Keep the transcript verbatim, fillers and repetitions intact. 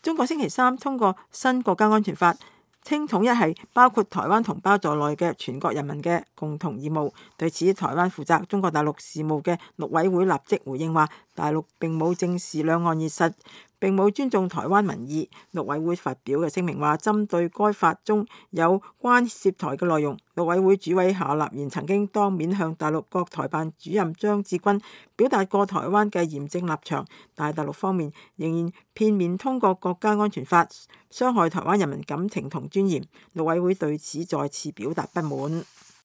中國星期三通過新國家安全法，稱統一係包括台灣同胞在內嘅全國人民嘅共同義務。對此，台灣負責中國大陸事務嘅陸委會立即回應話，大陸並冇正視兩岸現實，並冇尊重台灣民意。陸委會發表嘅聲明話，針對該法中有關涉台嘅內容，陸委會主委夏立言曾經當面向大陸國台辦主任張志軍表達過台灣嘅嚴正立場，但係大陸方面仍然片面通過國家安全法，傷害台灣人民感情同尊嚴。陸委會對此再次表達不滿。